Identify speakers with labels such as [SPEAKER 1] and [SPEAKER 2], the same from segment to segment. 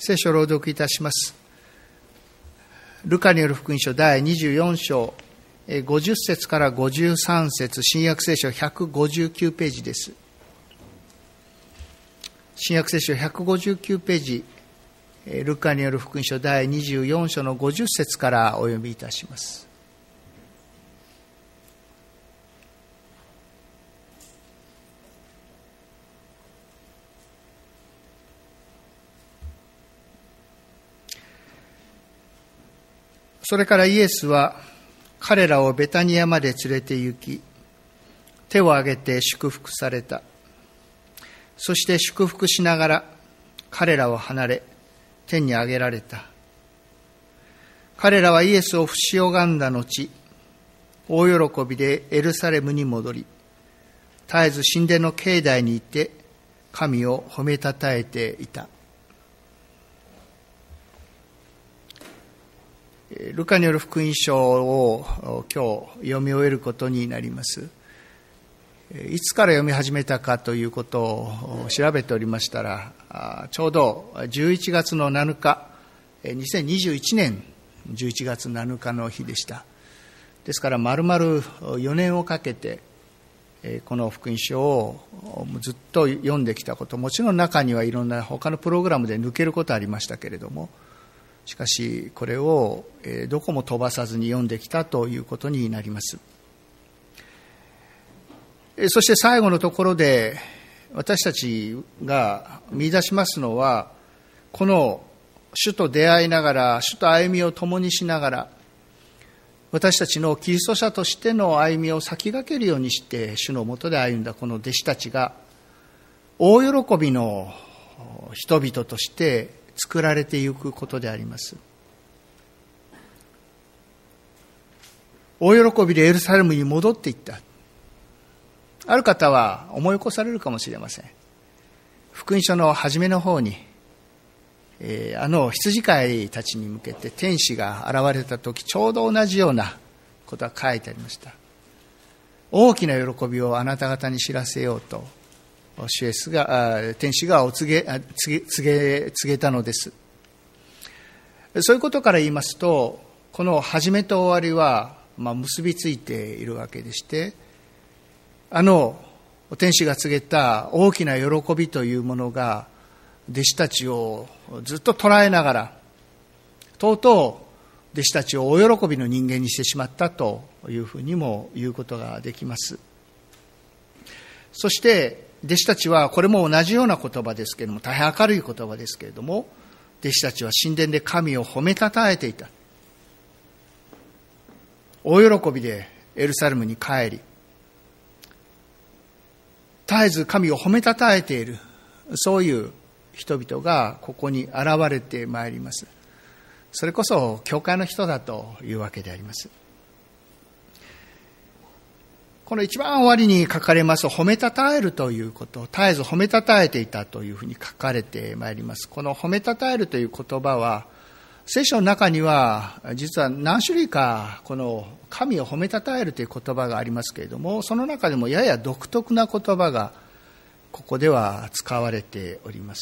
[SPEAKER 1] 聖書を朗読いたします。ルカによる福音書第24章、50節から53節、新約聖書159ページです。新約聖書159ページ、ルカによる福音書第24章の50節からお読みいたします。それからイエスは彼らをベタニアまで連れて行き、手を挙げて祝福された。そして祝福しながら彼らを離れ、天に上げられた。彼らはイエスを不死拝んだ後、大喜びでエルサレムに戻り、絶えず神殿の境内にいて神を褒めたたえていた。ルカによる福音書を今日読み終えることになります。いつから読み始めたかということを調べておりましたら、ちょうど11月の7日、2021年11月7日の日でした。ですから丸々4年をかけてこの福音書をずっと読んできたこと、もちろん中にはいろんな他のプログラムで抜けることはありましたけれども、しかしこれをどこも飛ばさずに読んできたということになります。そして最後のところで私たちが見出しますのは、この主と出会いながら、主と歩みを共にしながら、私たちのキリスト者としての歩みを先駆けるようにして主の下で歩んだこの弟子たちが大喜びの人々として作られていくことであります。大喜びでエルサレムに戻っていった。ある方は思い起こされるかもしれません。福音書の初めの方に、羊飼いたちに向けて天使が現れた時、ちょうど同じようなことが書いてありました。大きな喜びをあなた方に知らせようと天使が告げたのです。そういうことから言いますと、この始めと終わりは結びついているわけでして、天使が告げた大きな喜びというものが弟子たちをずっと捉えながら、とうとう弟子たちを大喜びの人間にしてしまったというふうにも言うことができます。そして弟子たちは、これも同じような言葉ですけれども、大変明るい言葉ですけれども、弟子たちは神殿で神を褒めたたえていた。大喜びでエルサレムに帰り、絶えず神を褒めたたえている、そういう人々がここに現れてまいります。それこそ教会の人だというわけであります。この一番終わりに書かれます褒めたたえるということ、絶えず褒めたたえていたというふうに書かれてまいります。この褒めたたえるという言葉は、聖書の中には実は何種類かこの神を褒めたたえるという言葉がありますけれども、その中でもやや独特な言葉がここでは使われております。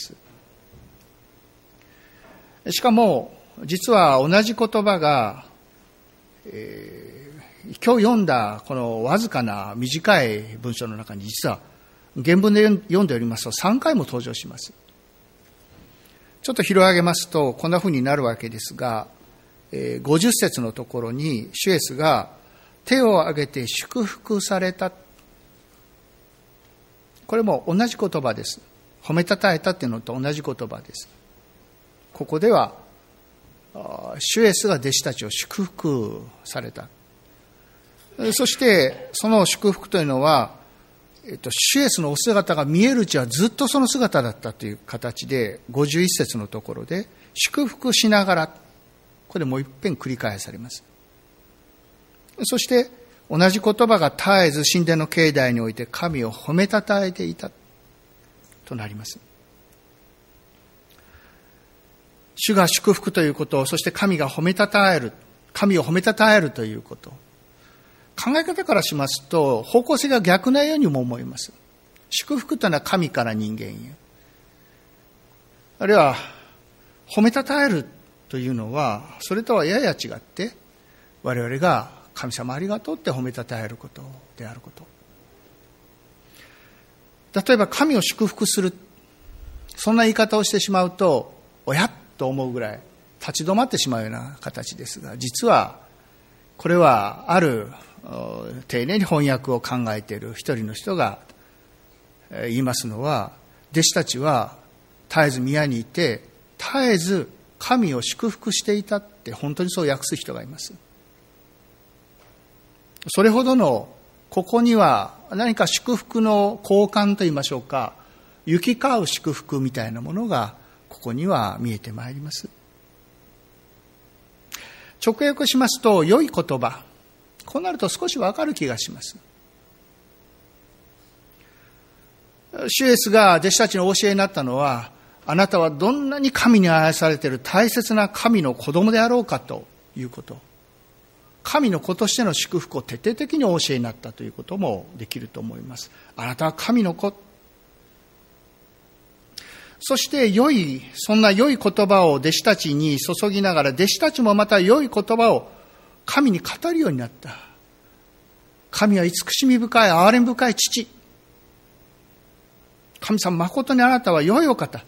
[SPEAKER 1] しかも実は同じ言葉が、今日読んだこのわずかな短い文章の中に、実は原文で読んでおりますと3回も登場します。ちょっと広げますとこんなふうになるわけですが、50節のところに主イエスが手を挙げて祝福された。これも同じ言葉です。褒めたたえたっていうのと同じ言葉です。ここでは主イエスが弟子たちを祝福された。そしてその祝福というのは、主イエスのお姿が見えるうちはずっとその姿だったという形で、51節のところで祝福しながら、これもう一遍繰り返されます。そして同じ言葉が絶えず神殿の境内において神を褒めたたえていたとなります。主が祝福ということ、そして神を褒めたたえるということ、考え方からしますと方向性が逆なようにも思います。祝福というのは神から人間へ、あるいは褒めたたえるというのは、それとはやや違って、我々が神様ありがとうって褒めたたえることであること。例えば神を祝福する、そんな言い方をしてしまうと、おやっと思うぐらい立ち止まってしまうような形ですが、実はこれはある丁寧に翻訳を考えている一人の人が言いますのは、弟子たちは絶えず宮にいて絶えず神を祝福していたって、本当にそう訳す人がいます。それほどの、ここには何か祝福の交換といいましょうか、行き交う祝福みたいなものがここには見えてまいります。直訳しますと、良い言葉、こうなると少しわかる気がします。主イエスが弟子たちの教えになったのは、あなたはどんなに神に愛されている大切な神の子供であろうかということ、神の子としての祝福を徹底的にお教えになったということもできると思います。あなたは神の子。そしてそんな良い言葉を弟子たちに注ぎながら、弟子たちもまた良い言葉を神に語るようになった。神は慈しみ深い、憐れみ深い父。神様、誠にあなたは良いお方。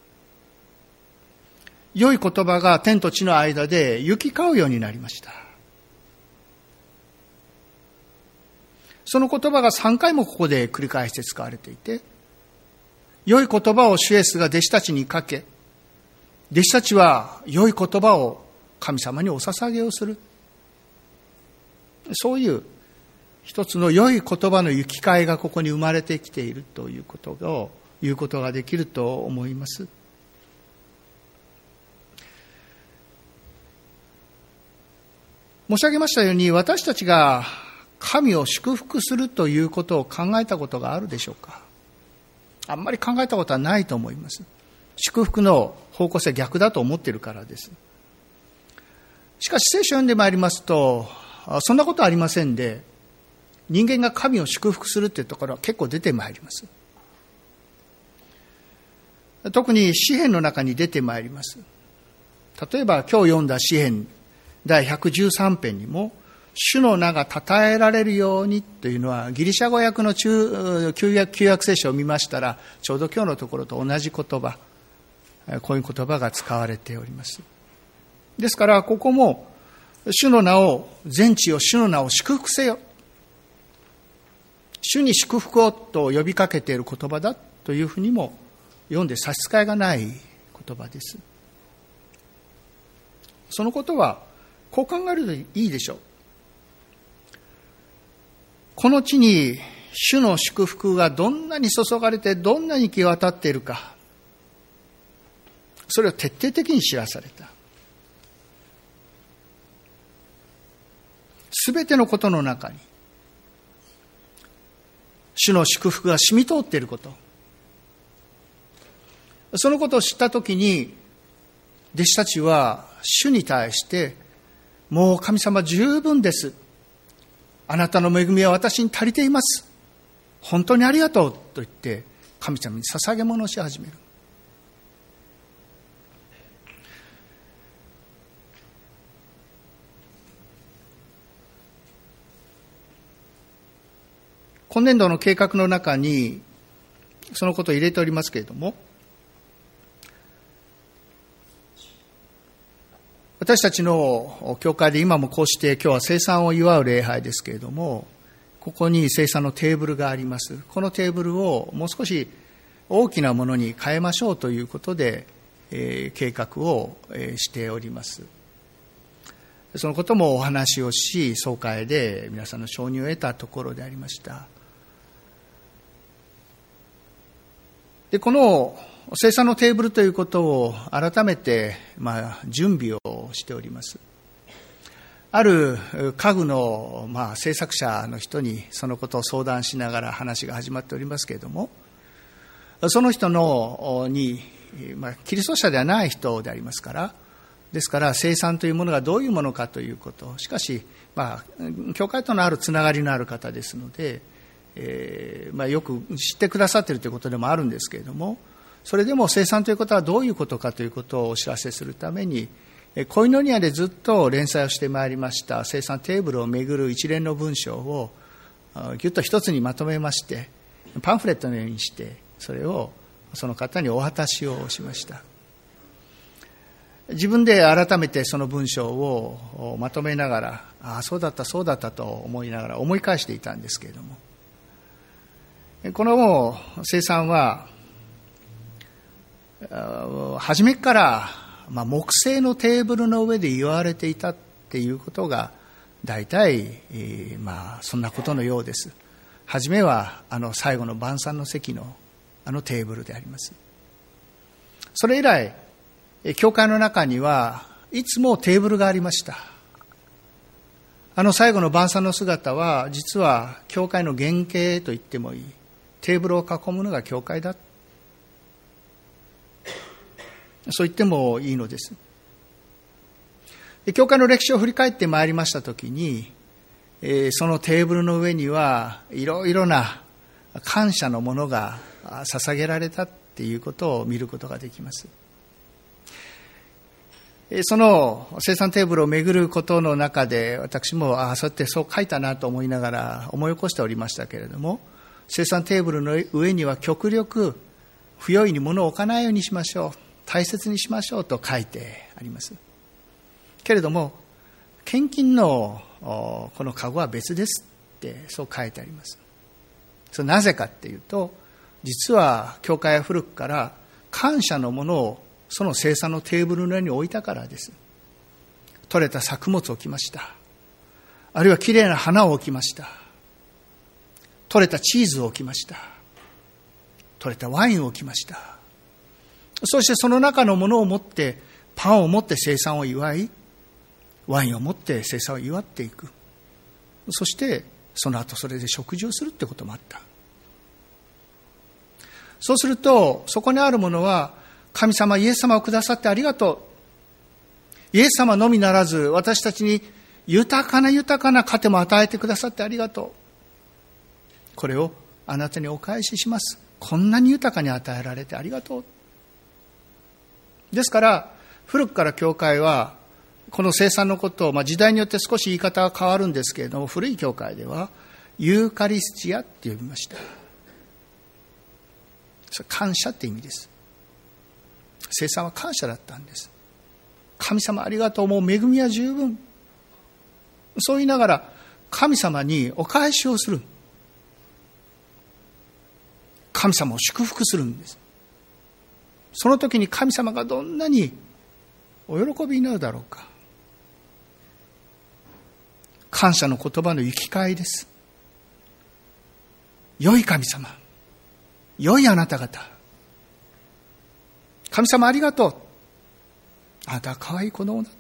[SPEAKER 1] 良い言葉が天と地の間で行き交うようになりました。その言葉が3回もここで繰り返して使われていて、良い言葉を主イエスが弟子たちにかけ、弟子たちは良い言葉を神様にお捧げをする。そういう一つの良い言葉の行き交いがここに生まれてきているということを言うことができると思います。申し上げましたように、私たちが神を祝福するということを考えたことがあるでしょうか。あんまり考えたことはないと思います。祝福の方向性逆だと思っているからです。しかし聖書を読んでまいりますと、そんなことはありませんで、人間が神を祝福するというところは結構出てまいります。特に詩篇の中に出てまいります。例えば今日読んだ詩篇第113編にも、主の名が称えられるようにというのは、ギリシャ語訳の旧約聖書を見ましたら、ちょうど今日のところと同じ言葉、こういう言葉が使われております。ですからここも、主の名を、全地を主の名を祝福せよ、主に祝福をと呼びかけている言葉だというふうにも読んで差し支えがない言葉です。そのことはこう考えるといいでしょう。この地に主の祝福がどんなに注がれて、どんなに行き渡っているか、それを徹底的に知らされた。すべてのことの中に主の祝福が染み通っていること、そのことを知ったときに、弟子たちは主に対して、もう神様十分です、あなたの恵みは私に足りています、本当にありがとうと言って神様に捧げ物をし始める。今年度の計画の中にそのことを入れておりますけれども、私たちの教会で今もこうして今日は聖餐を祝う礼拝ですけれども、ここに聖餐のテーブルがあります。このテーブルをもう少し大きなものに変えましょうということで、計画をしております。そのこともお話をし、総会で皆さんの承認を得たところでありました。で、この聖餐のテーブルということを改めて準備をしております。ある家具の制作者の人にそのことを相談しながら話が始まっておりますけれども、その人にキリスト者ではない人でありますから、ですから聖餐というものがどういうものかということ、しかし教会とのあるつながりのある方ですので、よく知ってくださっているということでもあるんですけれども、 それでも聖餐ということはどういうことかということをお知らせするために、コイノニアでずっと連載をしてまいりました聖餐テーブルをめぐる一連の文章をぎゅっと一つにまとめまして、パンフレットのようにしてそれをその方にお渡しをしました。自分で改めてその文章をまとめながら、そうだったそうだったと思いながら思い返していたんですけれども、この聖餐は初めから木製のテーブルの上で言われていたっていうことが大体そんなことのようです。初めは最後の晩餐の席のテーブルであります。それ以来教会の中にはいつもテーブルがありました。最後の晩餐の姿は実は教会の原型と言ってもいい、テーブルを囲むのが教会だ、そう言ってもいいのです。教会の歴史を振り返ってまいりましたときに、そのテーブルの上にはいろいろな感謝のものが捧げられたっていうことを見ることができます。その聖餐テーブルをめぐることの中で、私もそうやってそう書いたなと思いながら思い起こしておりましたけれども、聖餐テーブルの上には極力不用意に物を置かないようにしましょう、大切にしましょうと書いてあります。けれども献金のこの籠は別ですってそう書いてあります。それなぜかっていうと、実は教会は古くから感謝のものをその聖餐のテーブルの上に置いたからです。取れた作物を置きました。あるいはきれいな花を置きました。取れたチーズを置きました。取れたワインを置きました。そしてその中のものを持って、パンを持って聖餐を祝い、ワインを持って聖餐を祝っていく。そしてその後それで食事をするってこともあった。そうするとそこにあるものは、神様イエス様をくださってありがとう、イエス様のみならず私たちに豊かな糧も与えてくださってありがとう、これをあなたにお返しします、こんなに豊かに与えられてありがとう。ですから古くから教会はこの聖餐のことを、時代によって少し言い方が変わるんですけれども、古い教会ではユーカリスチアって呼びました。それ感謝って意味です。聖餐は感謝だったんです。神様ありがとう、もう恵みは十分、そう言いながら神様にお返しをする、神様を祝福するんです。その時に神様がどんなにお喜びになるだろうか。感謝の言葉の行き交いです。良い神様、良いあなた方、神様ありがとう、あなたは可愛い子供だ、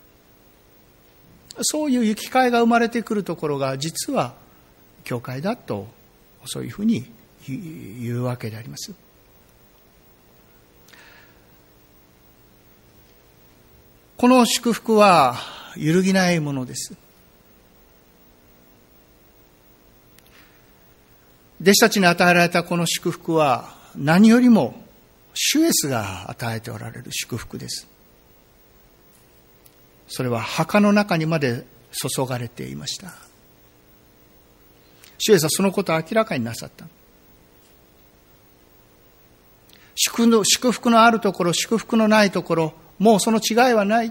[SPEAKER 1] そういう行き交いが生まれてくるところが実は教会だと、そういうふうに言うわけであります。この祝福は揺るぎないものです。弟子たちに与えられたこの祝福は何よりも主イエスが与えておられる祝福です。それは墓の中にまで注がれていました。主イエスはそのことを明らかになさった。祝福のあるところ、祝福のないところ、もうその違いはない。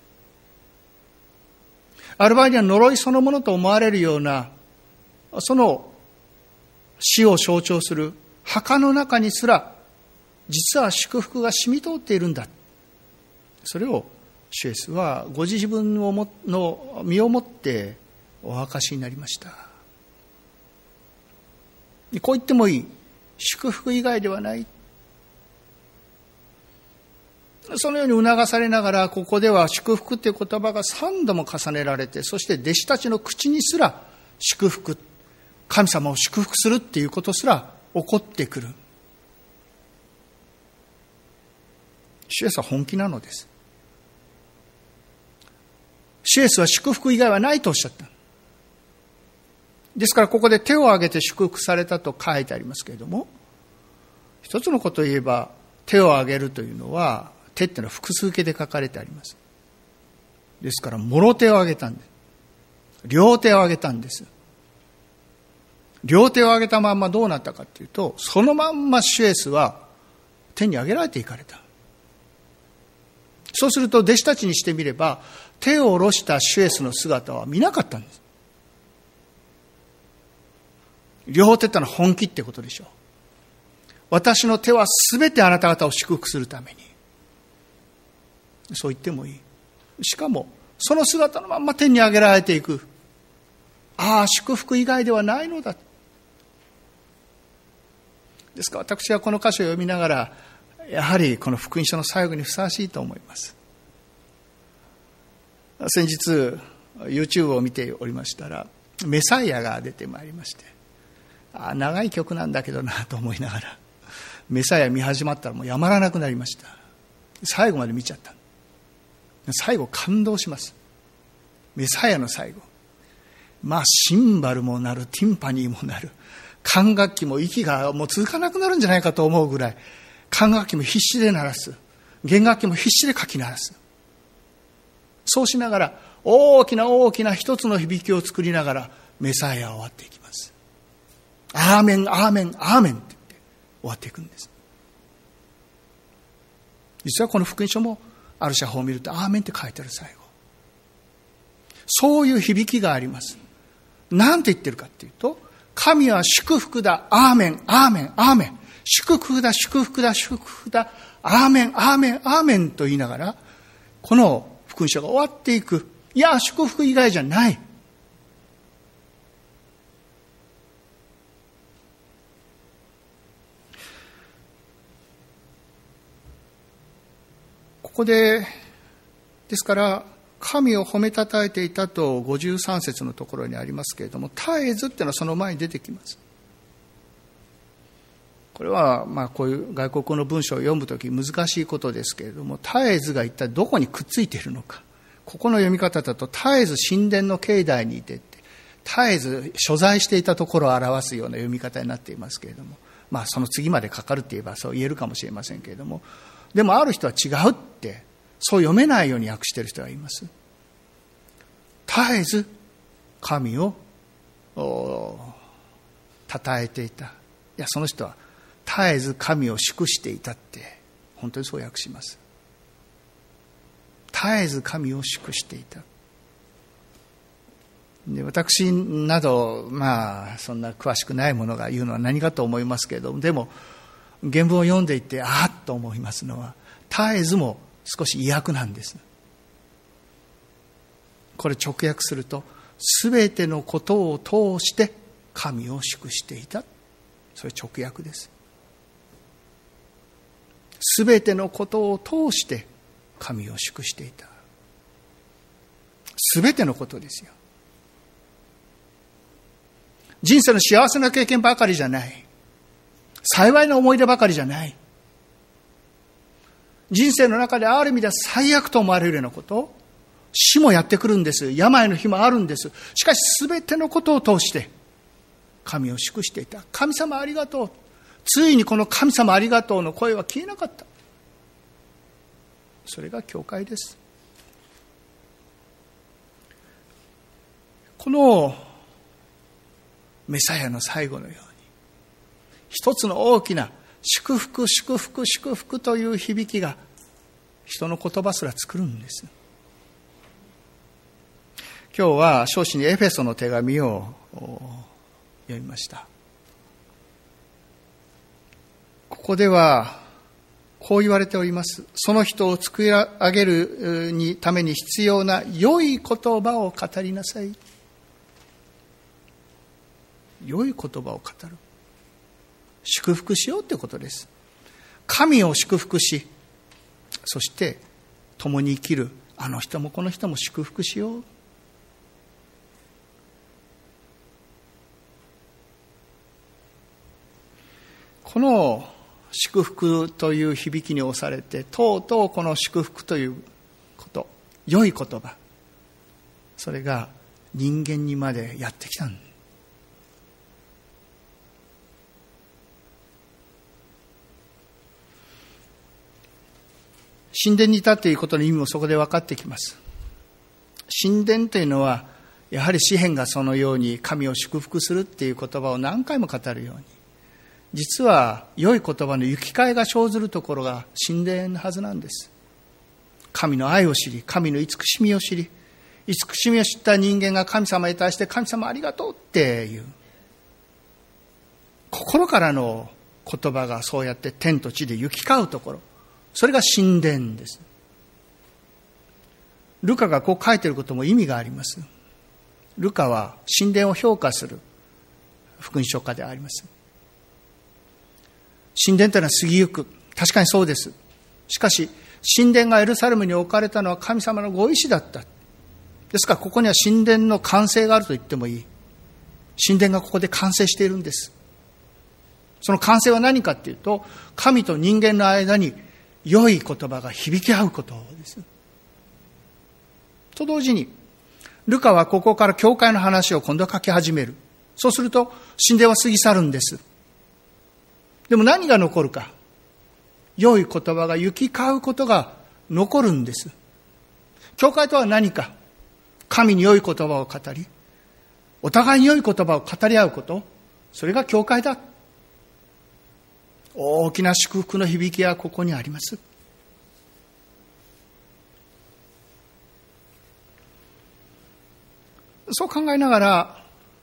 [SPEAKER 1] ある場合には呪いそのものと思われるような、その死を象徴する墓の中にすら実は祝福が染み通っているんだ。それを主イエスはご自分の身をもってお明かしになりました。こう言ってもいい。祝福以外ではない。そのように促されながら、ここでは祝福という言葉が3度も重ねられて、そして弟子たちの口にすら祝福、神様を祝福するっていうことすら起こってくる。主イエスは本気なのです。主イエスは祝福以外はないとおっしゃった。ですからここで手を挙げて祝福されたと書いてありますけれども、一つのことを言えば、 手を挙げるというのは、手っていうのは複数形で書かれてあります。ですから、もろ手を挙げたんです。両手を挙げたんです。両手を挙げたまんまどうなったかというと、そのまんま主イエスは天に上げられていかれた。そうすると弟子たちにしてみれば、手を下ろした主イエスの姿は見なかったんです。両手ってのは本気ってことでしょう。私の手はすべてあなた方を祝福するために。そう言ってもいい。しかも、その姿のまんま天に上げられていく。ああ、祝福以外ではないのだ。ですから私はこの箇所を読みながら、やはりこの福音書の最後にふさわしいと思います。先日 YouTube を見ておりましたら、メサイアが出てまいりまして、長い曲なんだけどなと思いながら、メサイア見始まったらもうやまらなくなりました。最後まで見ちゃった。最後感動します。メサイアの最後、シンバルも鳴る、ティンパニーも鳴る、管楽器も息がもう続かなくなるんじゃないかと思うぐらい、管楽器も必死で鳴らす、弦楽器も必死でかき鳴らす。そうしながら大きな大きな一つの響きを作りながらメサイアは終わっていきます。アーメン、アーメン、アーメンって言って終わっていくんです。実はこの福音書もある写法を見るとアーメンって書いてある。最後そういう響きがあります。なんて言ってるかっていうと、神は祝福だ、アーメン、アーメン、アーメン、祝福だ、祝福だ、祝福だ、アーメン、アーメン、アーメンと言いながら、この福音書が終わっていく。いや、祝福以外じゃない。ここですから、神を褒めたたえていたと53節のところにありますけれども、絶えずっていうのはその前に出てきます。これはこういう外国語の文章を読むとき難しいことですけれども、絶えずが一体どこにくっついているのか。ここの読み方だと、絶えず神殿の境内にいてって、絶えず所在していたところを表すような読み方になっていますけれども、その次までかかるって言えばそう言えるかもしれませんけれども、でもある人は違うってそう読めないように訳している人がいます。絶えず神を称えていた。いや、その人は絶えず神を祝していたって本当にそう訳します。絶えず神を祝していた。で、私などそんな詳しくないものが言うのは何かと思いますけれども、でも原文を読んでいてっと思いますのは、絶えずも少し意訳なんです。これ直訳すると、すべてのことを通して神を祝していた。それ直訳です。すべてのことを通して神を祝していた。すべてのことですよ。人生の幸せな経験ばかりじゃない。幸いな思い出ばかりじゃない。人生の中である意味では最悪と思われるようなこと、死もやってくるんです。病の日もあるんです。しかし全てのことを通して神を祝していた。神様ありがとう。ついにこの神様ありがとうの声は消えなかった。それが教会です。このメサヤの最後のように、一つの大きな祝福、祝福、祝福という響きが人の言葉すら作るんです。今日は書士にエフェソの手紙を読みました。ここではこう言われております。その人を作り上げるために必要な良い言葉を語りなさい。良い言葉を語る。祝福しようということです。神を祝福し、そして共に生きるあの人もこの人も祝福しよう。この祝福という響きに押されて、とうとうこの祝福ということ、良い言葉、それが人間にまでやってきたんです。 神殿にいたということの意味もそこで分かってきます。神殿というのは、やはり詩篇がそのように神を祝福するっていう言葉を何回も語るように、実は良い言葉の行き換えが生ずるところが神殿のはずなんです。神の愛を知り、神の慈しみを知り、慈しみを知った人間が神様に対して神様ありがとうっていう心からの言葉がそうやって天と地で行き交うところ、それが神殿です。ルカがこう書いていることも意味があります。ルカは神殿を評価する福音書家であります。神殿というのは過ぎゆく、確かにそうです。しかし神殿がエルサレムに置かれたのは神様のご意志だった。ですからここには神殿の完成があると言ってもいい。神殿がここで完成しているんです。その完成は何かっていうと、神と人間の間に良い言葉が響き合うことです。と同時に、ルカはここから教会の話を今度は書き始める。そうすると神殿は過ぎ去るんです。でも何が残るか。良い言葉が行き交うことが残るんです。教会とは何か。神に良い言葉を語り、お互いに良い言葉を語り合うこと。それが教会だ。大きな祝福の響きはここにあります。そう考えながら、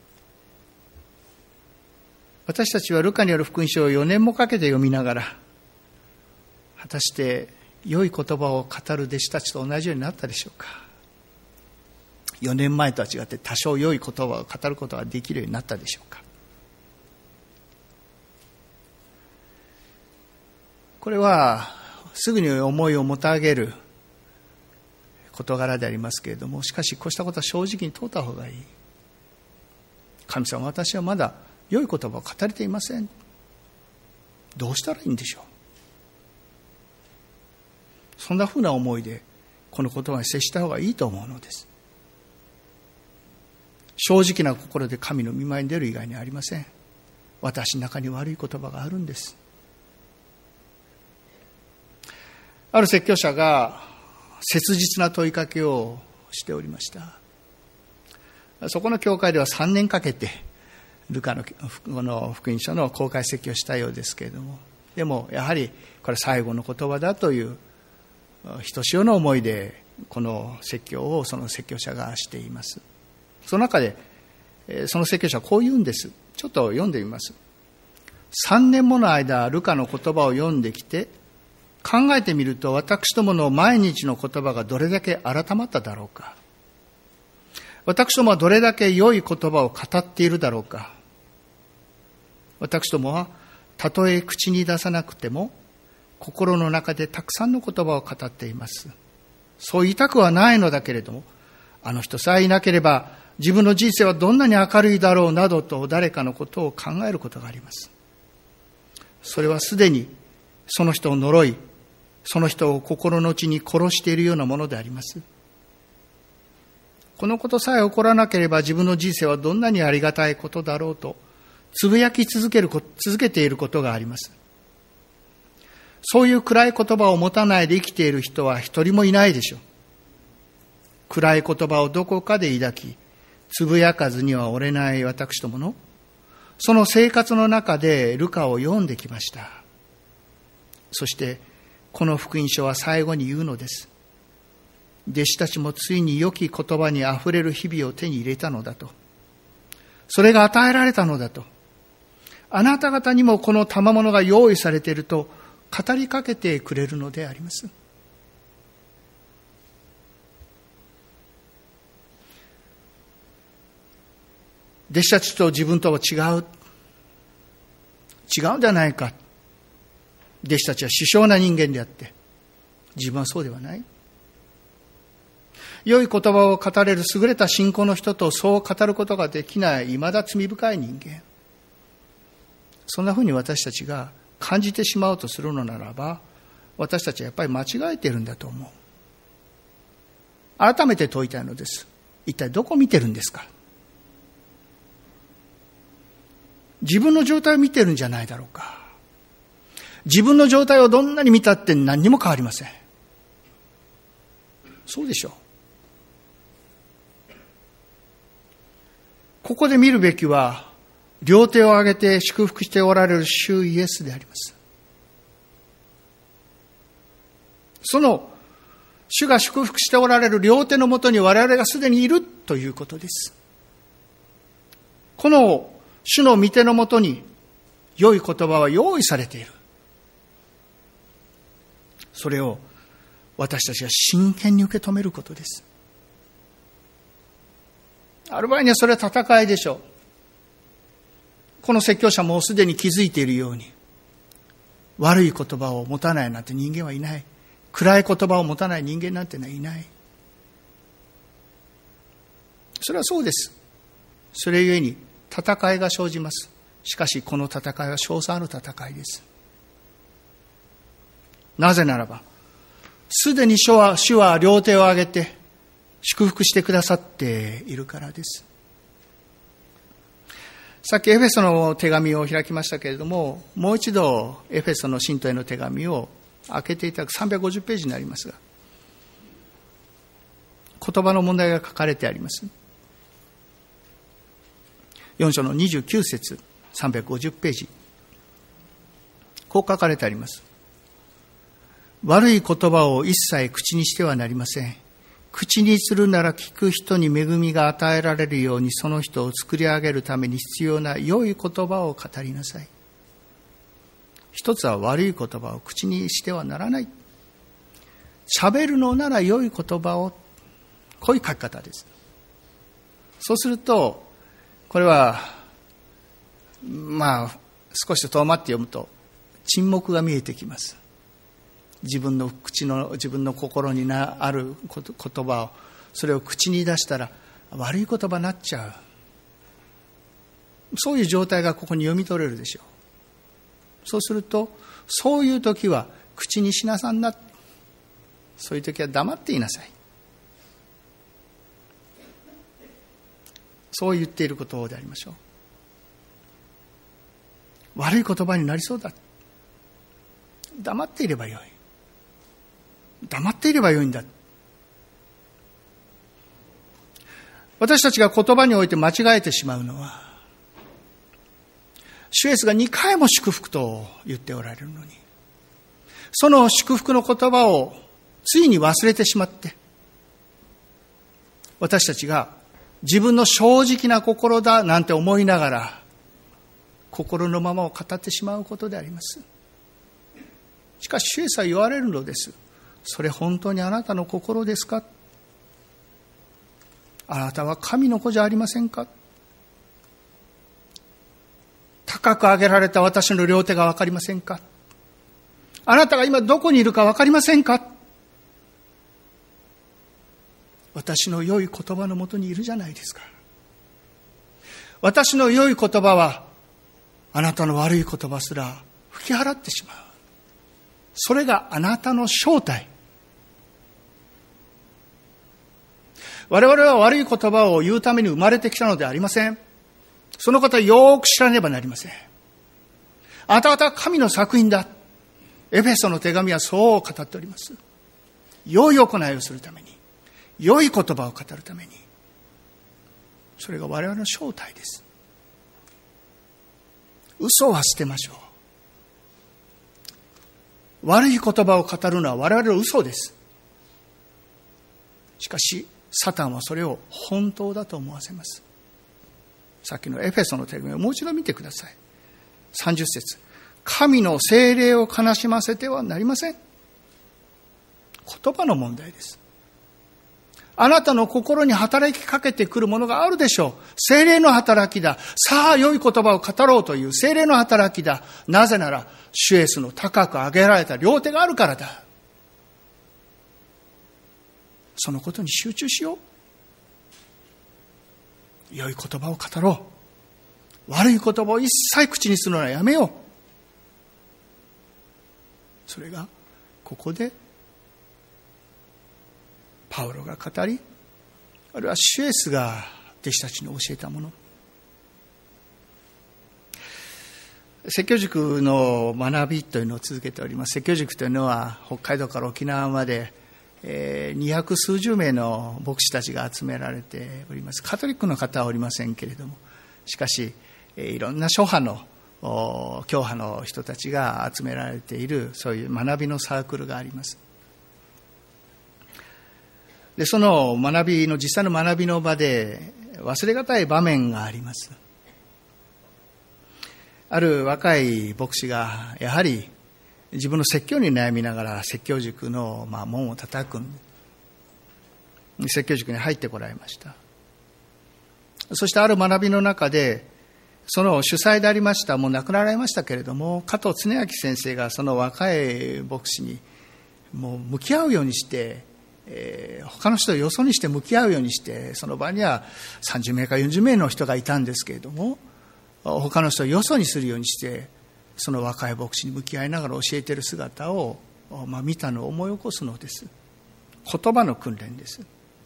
[SPEAKER 1] 私たちはルカによる福音書を4年もかけて読みながら、果たして良い言葉を語る弟子たちと同じようになったでしょうか。4年前とは違って多少良い言葉を語ることができるようになったでしょうか。これはすぐに思いをもたげる事柄でありますけれども、しかしこうしたことは正直に問うた方がいい。神様、私はまだ良い言葉を語れていません。どうしたらいいんでしょう。そんなふうな思いでこの言葉に接した方がいいと思うのです。正直な心で神の御前に出る以外にありません。私の中に悪い言葉があるんです。ある説教者が切実な問いかけをしておりました。そこの教会では3年かけてルカのこの福音書の公開説教をしたようですけれども、でもやはりこれ最後の言葉だというひとしおの思いでこの説教をその説教者がしています。その中でその説教者はこう言うんです。ちょっと読んでみます。3年もの間ルカの言葉を読んできて考えてみると、私どもの毎日の言葉がどれだけ改まっただろうか。私どもはどれだけ良い言葉を語っているだろうか。私どもはたとえ口に出さなくても心の中でたくさんの言葉を語っています。そう言いたくはないのだけれども、あの人さえいなければ自分の人生はどんなに明るいだろうなどと誰かのことを考えることがあります。それはすでにその人を呪い、その人を心の内に殺しているようなものであります。このことさえ起こらなければ自分の人生はどんなにありがたいことだろうとつぶやき続けていることがあります。そういう暗い言葉を持たないで生きている人は一人もいないでしょう。暗い言葉をどこかで抱き、つぶやかずにはおれない私どものその生活の中でルカを読んできました。そしてこの福音書は最後に言うのです。弟子たちもついに良き言葉にあふれる日々を手に入れたのだと。それが与えられたのだと。あなた方にもこの賜物が用意されていると語りかけてくれるのであります。弟子たちと自分とは違うんではないか。弟子たちは殊勝な人間であって、自分はそうではない。良い言葉を語れる優れた信仰の人とそう語ることができない未だ罪深い人間。そんなふうに私たちが感じてしまうとするのならば、私たちはやっぱり間違えているんだと思う。改めて問いたいのです。一体どこを見てるんですか。自分の状態を見てるんじゃないだろうか。自分の状態をどんなに見たって何にも変わりません。 そうでしょう。ここで見るべきは、両手を上げて祝福しておられる主イエスであります。その主が祝福しておられる両手のもとに我々がすでにいるということです。この主の御手のもとに良い言葉は用意されている。それを私たちが真剣に受け止めることです。ある場合にはそれは戦いでしょう。この説教者もすでに気づいているように、悪い言葉を持たないなんて人間はいない。暗い言葉を持たない人間なんてのはいない。それはそうです。それゆえに戦いが生じます。しかしこの戦いは勝算ある戦いです。なぜならば、すでに主は両手を上げて祝福してくださっているからです。さっきエフェソの手紙を開きましたけれども、もう一度エフェソの信徒への手紙を開けていただく350ページになりますが、言葉の問題が書かれてあります。4章の29節、350ページ。こう書かれてあります。悪い言葉を一切口にしてはなりません。口にするなら聞く人に恵みが与えられるように、その人を作り上げるために必要な良い言葉を語りなさい。一つは悪い言葉を口にしてはならない。喋るのなら良い言葉を。こういう書き方です。そうすると、これは少し遠回って読むと沈黙が見えてきます。自分の心にある言葉を、それを口に出したら悪い言葉になっちゃう。そういう状態がここに読み取れるでしょう。そうすると、そういう時は口にしなさんな。そういう時は黙っていなさい。そう言っていることでありましょう。悪い言葉になりそうだ。黙っていればよい。黙っていればよいんだ。私たちが言葉において間違えてしまうのは、主イエスが2回も祝福と言っておられるのに、その祝福の言葉をついに忘れてしまって、私たちが自分の正直な心だなんて思いながら、心のままを語ってしまうことであります。しかし主イエスは言われるのです。それ本当にあなたの心ですか？あなたは神の子じゃありませんか？高く上げられた私の両手がわかりませんか？あなたが今どこにいるかわかりませんか？私の良い言葉のもとにいるじゃないですか。私の良い言葉はあなたの悪い言葉すら吹き払ってしまう。それがあなたの正体。我々は悪い言葉を言うために生まれてきたのではありません。そのことをよく知らねばなりません。あなた方は神の作品だ。エフェソの手紙はそう語っております。良い行いをするために、良い言葉を語るために、それが我々の正体です。嘘は捨てましょう。悪い言葉を語るのは我々の嘘です。しかしサタンはそれを本当だと思わせます。さっきのエフェソの手紙をもう一度見てください。30節。神の聖霊を悲しませてはなりません。言葉の問題です。あなたの心に働きかけてくるものがあるでしょう。聖霊の働きだ。さあ良い言葉を語ろうという聖霊の働きだ。なぜなら主イエスの高く上げられた両手があるからだ。そのことに集中しよう。良い言葉を語ろう。悪い言葉を一切口にするのはやめよう。それがここでパウロが語り、あるいは主イエスが弟子たちに教えたもの。説教塾の学びというのを続けております。説教塾というのは北海道から沖縄まで 200数十名の牧師たちが集められております。カトリックの方はおりませんけれども、しかしいろんな諸派の教派の人たちが集められている、そういう学びのサークルがあります。で、その実際の学びの場で忘れがたい場面があります。ある若い牧師がやはり自分の説教に悩みながら説教塾の門を叩く説教塾に入ってこられました。そしてある学びの中で、その主催でありました、もう亡くなられましたけれども、加藤恒明先生がその若い牧師にもう向き合うようにして、他の人をよそにして向き合うようにして、その場には30名か40名の人がいたんですけれども、他の人をよそにするようにして、その若い牧師に向き合いながら教えている姿を、見たのを思い起こすのです。言葉の訓練です。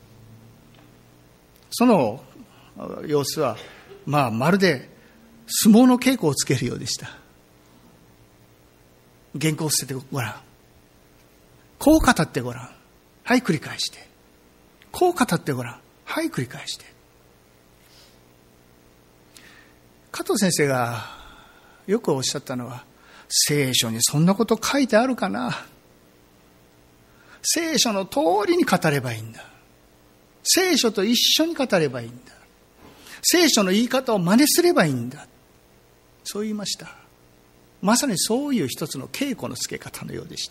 [SPEAKER 1] その様子は、まるで相撲の稽古をつけるようでした。原稿を捨ててごらん。こう語ってごらん。はい、繰り返して。こう語ってごらん。はい、繰り返して。加藤先生がよくおっしゃったのは、聖書にそんなこと書いてあるかな。聖書の通りに語ればいいんだ。聖書と一緒に語ればいいんだ。聖書の言い方を真似すればいいんだ。そう言いました。まさにそういう一つの稽古のつけ方のようでした。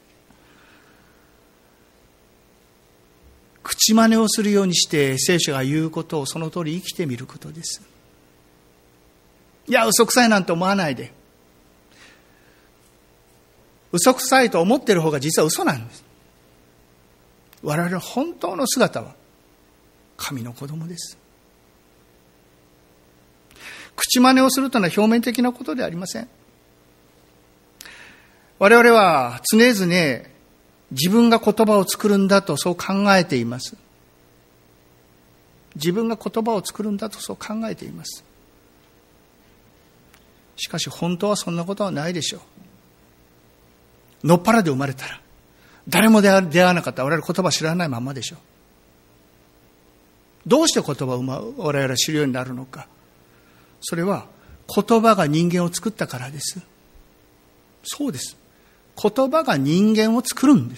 [SPEAKER 1] 口真似をするようにして聖書が言うことをその通り生きてみることです。いや、嘘くさいなんて思わないで。嘘くさいと思っている方が実は嘘なんです。我々の本当の姿は神の子供です。口真似をするというのは表面的なことではありません。我々は常々自分が言葉を作るんだとそう考えています。自分が言葉を作るんだとそう考えています。しかし本当はそんなことはないでしょう。のっぱらで生まれたら、誰も出会わなかったら我々言葉知らないままでしょう。どうして言葉を我々は知るようになるのか。それは言葉が人間を作ったからです。そうです。言葉が人間を作るんです。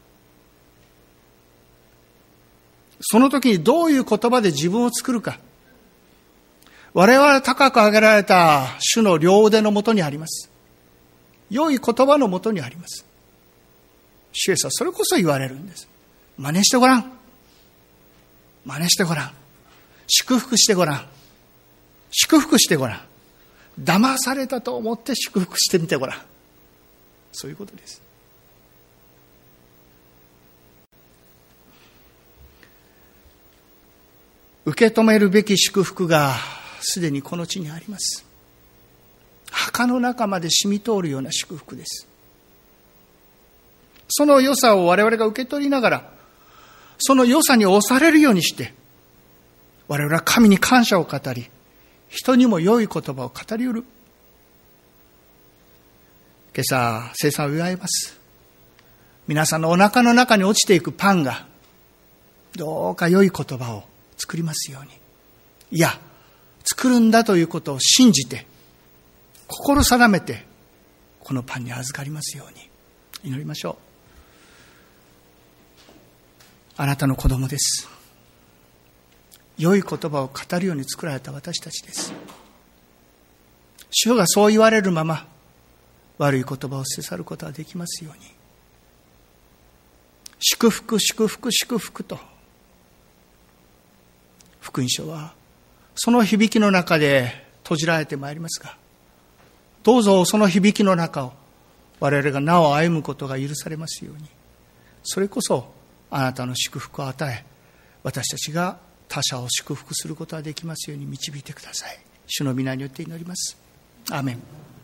[SPEAKER 1] その時にどういう言葉で自分を作るか。我々は高く上げられた主の両腕のもとにあります。良い言葉のもとにあります。主イエスはそれこそ言われるんです。真似してごらん。真似してごらん。祝福してごらん。祝福してごらん。騙されたと思って祝福してみてごらん。そういうことです。受け止めるべき祝福がすでにこの地にあります。墓の中まで染み通るような祝福です。その良さを我々が受け取りながら、その良さに押されるようにして、我々は神に感謝を語り、人にも良い言葉を語りうる。今朝、聖餐を祝います。皆さんのお腹の中に落ちていくパンが、どうか良い言葉を作りますように。いや、作るんだということを信じて、心定めて、このパンに預かりますように。祈りましょう。あなたの子供です。良い言葉を語るように作られた私たちです。主がそう言われるまま、悪い言葉を捨て去ることができますように。祝福、祝福、祝福と。福音書は、その響きの中で閉じられてまいりますが、どうぞその響きの中を我々がなお歩むことが許されますように。それこそあなたの祝福を与え、私たちが他者を祝福することができますように導いてください。主の皆によって祈ります。アーメン。